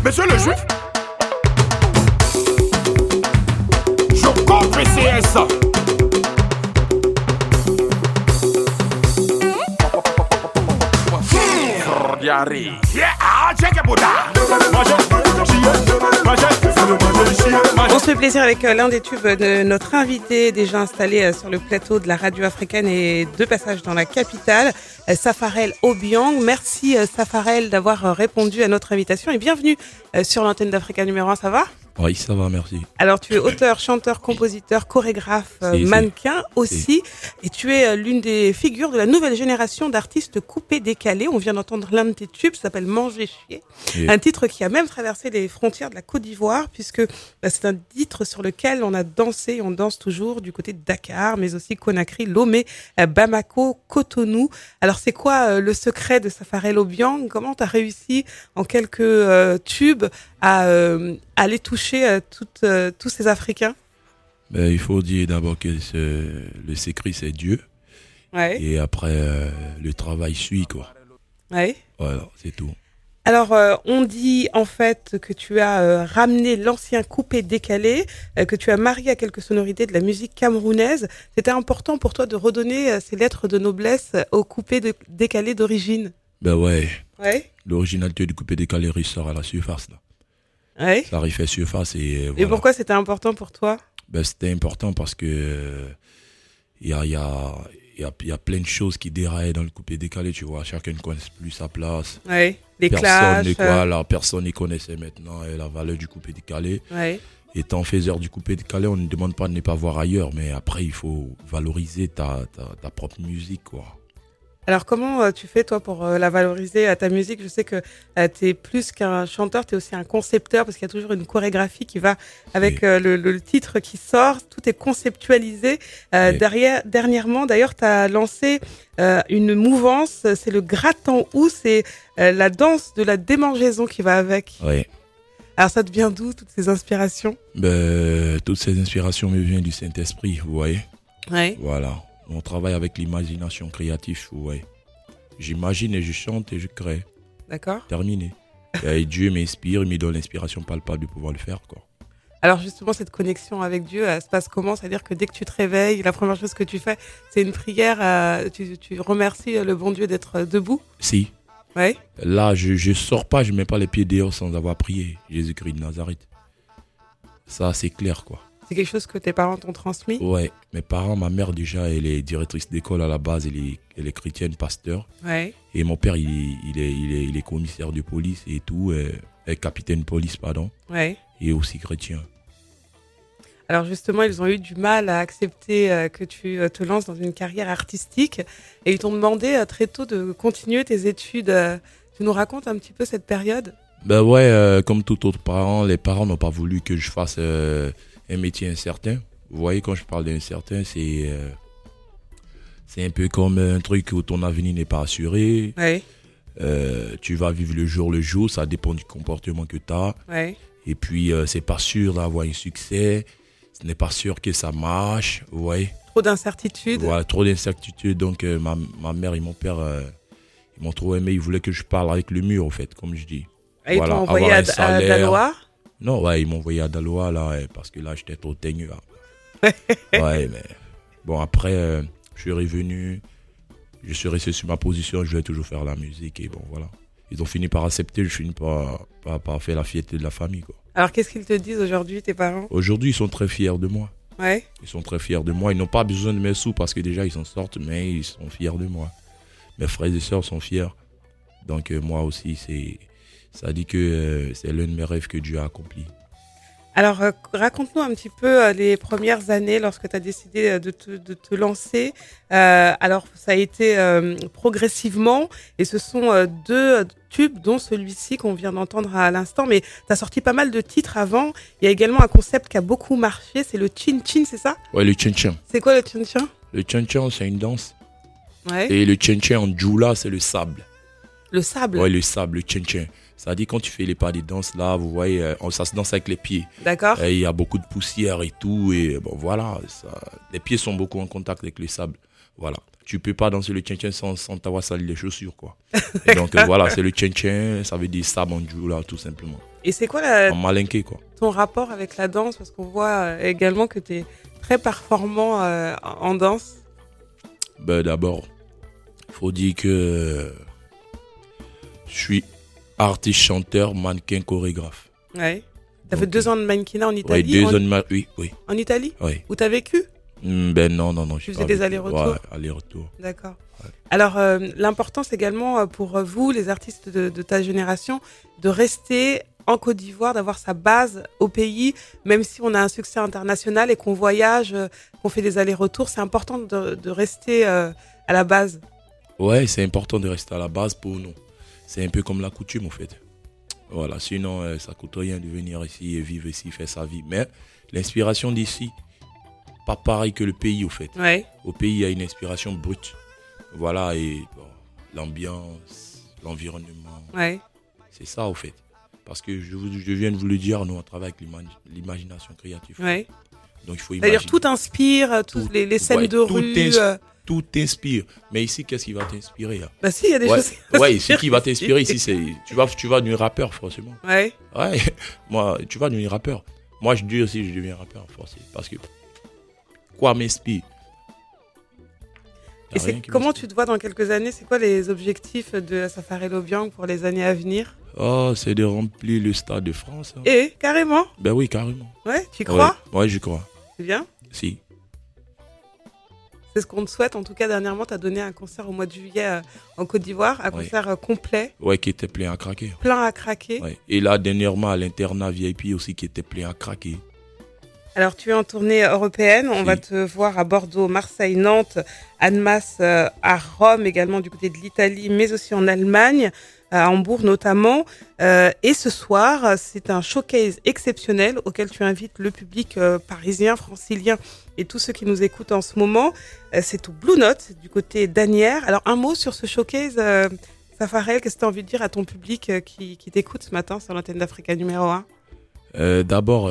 Monsieur le juif, je contre CS. On se fait plaisir avec l'un des tubes de notre invité déjà installé sur le plateau de la radio africaine et de passage dans la capitale, Safarel Obiang. Merci Safarel d'avoir répondu à notre invitation et bienvenue sur l'antenne d'Africa numéro 1, ça va ? Oui, ça va, merci. Alors, tu es auteur, chanteur, compositeur, chorégraphe, mannequin aussi. Et tu es l'une des figures de la nouvelle génération d'artistes coupés-décalés. On vient d'entendre l'un de tes tubes, ça s'appelle Manger Chier. Un titre qui a même traversé les frontières de la Côte d'Ivoire, puisque c'est un titre sur lequel on a dansé, on danse toujours du côté de Dakar, mais aussi Conakry, Lomé, Bamako, Cotonou. Alors, c'est quoi le secret de Safarel Obiang ? Comment tu as réussi en quelques tubes à aller toucher tous ces Africains? Il faut dire d'abord que le secret, c'est Dieu. Ouais. Et après, le travail suit, quoi. Ouais. Voilà, c'est tout. Alors, on dit en fait que tu as ramené l'ancien coupé-décalé, que tu as marié à quelques sonorités de la musique camerounaise. C'était important pour toi de redonner ces lettres de noblesse au coupé-décalé d'origine? Ouais. Ouais. L'originalité du coupé-décalé ressort à la surface, là. Ouais. Ça refait surface et voilà. Et pourquoi c'était important pour toi? C'était important parce que il y a plein de choses qui déraillent dans le coupé-décalé, tu vois. Chacun ne connaît plus sa place. Ouais. Les clashs. Personne ne connaissait maintenant la valeur du coupé-décalé. Ouais. Étant faiseur du coupé-décalé, on ne demande pas de ne pas voir ailleurs, mais après, il faut valoriser ta propre musique, quoi. Alors, comment tu fais, toi, pour la valoriser à ta musique? Je sais que tu es plus qu'un chanteur, tu es aussi un concepteur, parce qu'il y a toujours une chorégraphie qui va avec le titre qui sort. Tout est conceptualisé. Dernièrement, d'ailleurs, tu as lancé une mouvance, c'est le gratin-ou, c'est la danse de la démangeaison qui va avec. Oui. Alors, ça te vient d'où, toutes ces inspirations? Toutes ces inspirations me viennent du Saint-Esprit, vous voyez. Oui. Voilà. On travaille avec l'imagination créative, ouais. J'imagine et je chante et je crée. D'accord. Terminé. Et Dieu m'inspire, il me donne l'inspiration palpable de pouvoir le faire, quoi. Alors justement, cette connexion avec Dieu, elle se passe comment? C'est-à-dire que dès que tu te réveilles, la première chose que tu fais, c'est une prière, tu remercies le bon Dieu d'être debout? Si. Ouais. Là, je sors pas, je mets pas les pieds dehors sans avoir prié. Jésus-Christ de Nazareth. Ça, c'est clair, quoi. C'est quelque chose que tes parents t'ont transmis? Ouais, mes parents, ma mère déjà, elle est directrice d'école à la base, elle est chrétienne, pasteur. Ouais. Et mon père, il est commissaire de police et tout, capitaine de police, pardon. Ouais. Et aussi chrétien. Alors justement, ils ont eu du mal à accepter que tu te lances dans une carrière artistique et ils t'ont demandé très tôt de continuer tes études. Tu nous racontes un petit peu cette période? Comme tout autre parent, les parents n'ont pas voulu que je fasse un métier incertain. Vous voyez, quand je parle d'incertain, c'est un peu comme un truc où ton avenir n'est pas assuré. Ouais. Tu vas vivre le jour, ça dépend du comportement que tu as. Ouais. Et puis, c'est pas sûr d'avoir un succès. Ce n'est pas sûr que ça marche. Vous voyez. Trop d'incertitudes. Voilà, trop d'incertitudes. Donc, ma mère et mon père, ils m'ont trop aimé. Ils voulaient que je parle avec le mur, en fait, comme je dis. Et ils t'ont envoyé à Daloa? Non, ouais, ils m'ont envoyé à Daloa, là, parce que là, j'étais trop teigneux. Ouais, mais bon, après, je suis revenu. Je suis resté sur ma position. Je voulais toujours faire la musique. Et bon, voilà. Ils ont fini par accepter. Je finis par faire la fierté de la famille, quoi. Alors, qu'est-ce qu'ils te disent aujourd'hui, tes parents? Aujourd'hui, ils sont très fiers de moi. Ouais. Ils sont très fiers de moi. Ils n'ont pas besoin de mes sous parce que déjà, ils s'en sortent, mais ils sont fiers de moi. Mes frères et sœurs sont fiers. Donc, moi aussi, ça dit que c'est l'un de mes rêves que Dieu a accompli. Alors, raconte-nous un petit peu les premières années lorsque tu as décidé de te lancer. Alors, ça a été progressivement et ce sont deux tubes, dont celui-ci qu'on vient d'entendre à l'instant. Mais tu as sorti pas mal de titres avant. Il y a également un concept qui a beaucoup marché, c'est le chin-chin, c'est ça? Ouais, le chin-chin. C'est quoi le chin-chin? Le chin-chin, c'est une danse. Ouais. Et le chin-chin en djoula, c'est le sable. Le sable? Ouais, le sable, le chin-chin. Ça dit quand tu fais les pas des danses là, vous voyez, ça se danse avec les pieds. D'accord. Il y a beaucoup de poussière et tout, et bon voilà, les pieds sont beaucoup en contact avec le sable. Voilà. Tu peux pas danser le tchin-tchin sans t'avoir sali les chaussures, quoi. Et donc voilà, c'est le tchin-tchin, ça veut dire sable en djoula, tout simplement. Et c'est quoi en malinqué, quoi. Ton rapport avec la danse? Parce qu'on voit également que tu es très performant en danse. Ben, d'abord, il faut dire que je suis artiste, chanteur, mannequin, chorégraphe. Ouais. T'as fait 2 ans de mannequinat en Italie? Oui, 2 ans de oui. En Italie? Oui. Où t'as vécu? Ben non. Tu faisais des allers-retours? Ouais, allers-retours. D'accord. Ouais. Alors, l'importance également pour vous, les artistes de ta génération, de rester en Côte d'Ivoire, d'avoir sa base au pays, même si on a un succès international et qu'on voyage, qu'on fait des allers-retours, c'est important de rester à la base. Ouais, c'est important de rester à la base pour nous. C'est un peu comme la coutume, en fait. Voilà, sinon, ça coûte rien de venir ici et vivre ici, faire sa vie. Mais l'inspiration d'ici, pas pareil que le pays, au fait. Ouais. Au pays, il y a une inspiration brute. Voilà, et bon, l'ambiance, l'environnement. Ouais. C'est ça, au fait. Parce que je viens de vous le dire, nous, on travaille avec l'imagination créative. Ouais. Donc, il faut imaginer. C'est-à-dire, tout inspire, toutes les scènes de rue. Tout t'inspire. Mais ici, qu'est-ce qui va t'inspirer là? Bah si, il y a des choses. Ouais, ici, qui va t'inspirer ici, c'est tu vas devenir rappeur, forcément. Ouais. Ouais, moi, tu vas devenir rappeur. Moi, je dis aussi, je deviens rappeur, forcément. Parce que quoi m'inspire? Et comment tu te vois dans quelques années? C'est quoi les objectifs de Saffarel Obiang pour les années à venir? Oh, c'est de remplir le Stade de France. Hein. Et carrément? Ben oui, carrément. Ouais, tu crois? Ouais, j'y crois. C'est bien? Si. C'est ce qu'on te souhaite. En tout cas, dernièrement, tu as donné un concert au mois de juillet en Côte d'Ivoire, un concert complet. Ouais, qui était plein à craquer. Plein à craquer. Ouais. Et là, dernièrement, à l'internat VIP aussi, qui était plein à craquer. Alors, tu es en tournée européenne. On va te voir à Bordeaux, Marseille, Nantes, Annemasse, à Rome, également du côté de l'Italie, mais aussi en Allemagne, à Hambourg notamment. Et ce soir, c'est un showcase exceptionnel auquel tu invites le public parisien, francilien et tous ceux qui nous écoutent en ce moment. C'est au Blue Note, du côté d'Asnières. Alors, un mot sur ce showcase, Saffarel, qu'est-ce que tu as envie de dire à ton public qui t'écoute ce matin sur l'antenne d'Africa numéro 1? D'abord,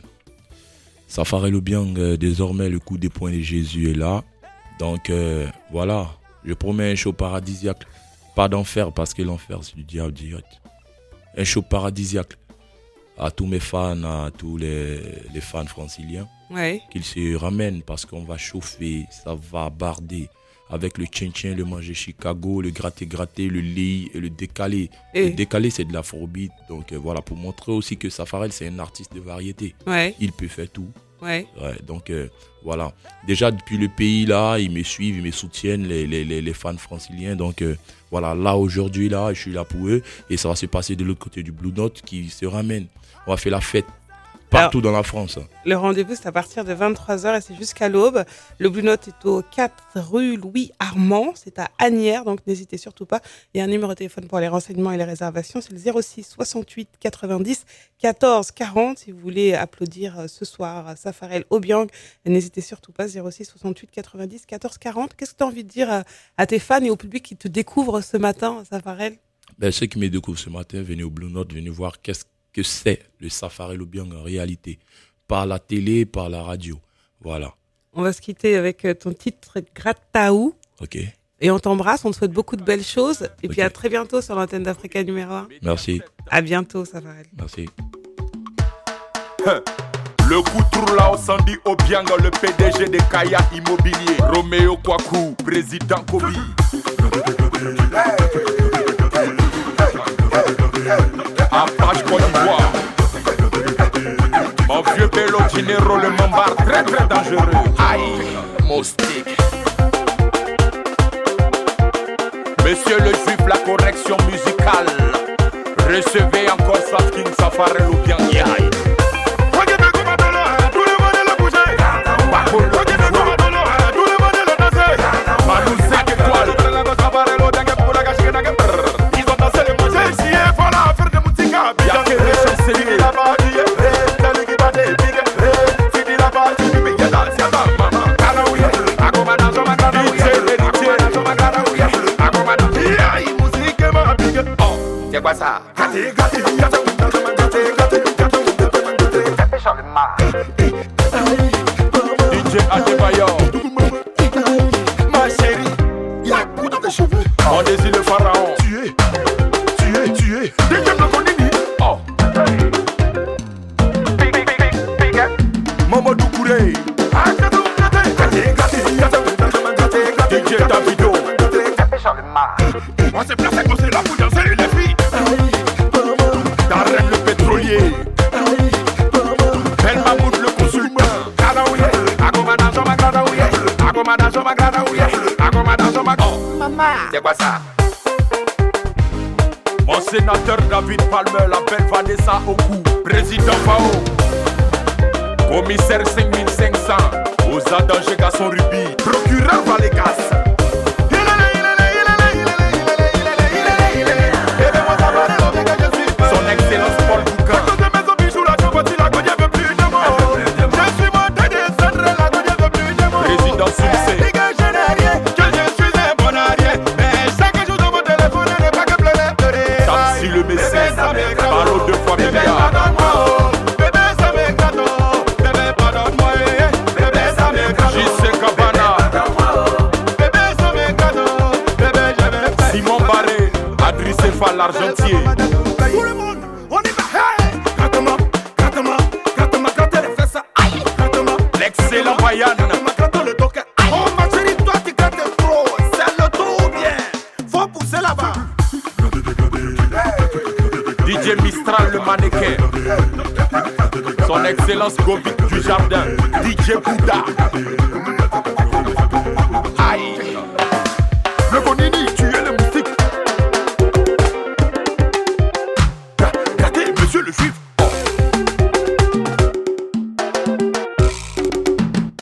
Saffarel Obiang, désormais, le coup des poings de Jésus est là. Donc, voilà, je promets un show paradisiaque. Pas d'enfer, parce que l'enfer, c'est du diable direct. Un show paradisiaque à tous mes fans, à tous les fans franciliens. Ouais. Qu'ils se ramènent, parce qu'on va chauffer, ça va barder. Avec le tchin-tchin, le manger Chicago, le gratter-gratter, le lit et le décalé. Le décalé, c'est de l'afrobeat. Donc voilà, pour montrer aussi que Saffarel, c'est un artiste de variété. Ouais. Il peut faire tout. Ouais. Donc voilà. Déjà, depuis le pays, là, ils me suivent, ils me soutiennent, les fans franciliens. Donc voilà, là, aujourd'hui, là, je suis là pour eux. Et ça va se passer de l'autre côté du Blue Note qui se ramène. On va faire la fête. Partout dans la France. Le rendez-vous, c'est à partir de 23h et c'est jusqu'à l'aube. Le Blue Note est au 4 rue Louis Armand. C'est à Asnières, donc n'hésitez surtout pas. Il y a un numéro de téléphone pour les renseignements et les réservations. C'est le 06 68 90 14 40. Si vous voulez applaudir ce soir Saffarel Obiang, n'hésitez surtout pas. 06 68 90 14 40. Qu'est-ce que tu as envie de dire à tes fans et au public qui te découvrent ce matin, Saffarel? Ceux qui me découvrent ce matin, venez au Blue Note, venez voir qu'est-ce que c'est le Saffarel Obiang en réalité, par la télé, par la radio. Voilà. On va se quitter avec ton titre Grataou. Ok. Et on t'embrasse, on te souhaite beaucoup de belles choses. Et puis à très bientôt sur l'antenne d'Africa numéro 1. Merci. À bientôt, Saffarel. Merci. Le coup de troula au Sandy Obiang, le PDG de Kaya Immobilier. Roméo Kwaku, président Kobi. Apache Côte d'Ivoire. Mon vieux Bello Dinero, le Mambar, très très dangereux. Aïe, moustique. Monsieur le juif, la correction musicale. Recevez encore Saf King Saffarel Obiang. Aïe. C'est quoi ça? DJ Adebayor. Ma chérie, il a beaucoup dans tes cheveux. On désire le pharaon. Tu es. DJ Blaconini. Oh. Touré. DJ Davido. On s'est placé comme c'est là pour danser les filles. Darren le pétrolier. Ben Mahmoud le consultant. C'est quoi ça? Mon sénateur David Palmer, la belle Vanessa Oku, président Fao, commissaire 5500, aux dangers Gasson Ruby, procureur Valégas. Son excellence Paul Boucan. Président Soumsé. Tapsi le mécène, Paro de Familia. JC Cabana. Simon Barré, Adrissé Fall l'Argentier. Tout le monde, on y va. Hey, gratte-moi, gratte-moi, gratte-moi, gratte les fesses. Aïe, gratte-moi. L'excellent Bayan. Gratte le docker. Oh ma chérie, toi qui grattes trop, c'est le tout bien. Faut pousser là-bas. DJ Mistral le mannequin. Son excellence Gobic du jardin. DJ Bouddha.